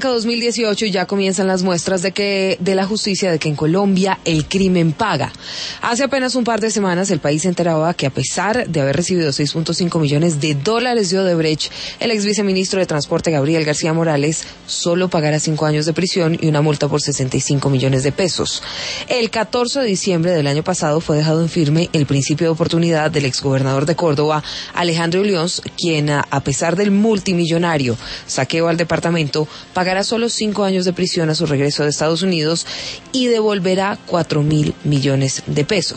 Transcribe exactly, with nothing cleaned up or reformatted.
dos mil dieciocho ya comienzan las muestras de que de la justicia de que en Colombia el crimen paga. Hace apenas un par de semanas el país se enteraba que a pesar de haber recibido seis punto cinco millones de dólares de Odebrecht, el ex viceministro de Transporte Gabriel García Morales solo pagará cinco años de prisión y una multa por sesenta y cinco millones de pesos. El catorce de diciembre del año pasado fue dejado en firme el principio de oportunidad del exgobernador de Córdoba, Alejandro Uliós, quien a pesar del multimillonario saqueo al departamento, pagará Pagará solo cinco años de prisión a su regreso de Estados Unidos y devolverá cuatro mil millones de pesos.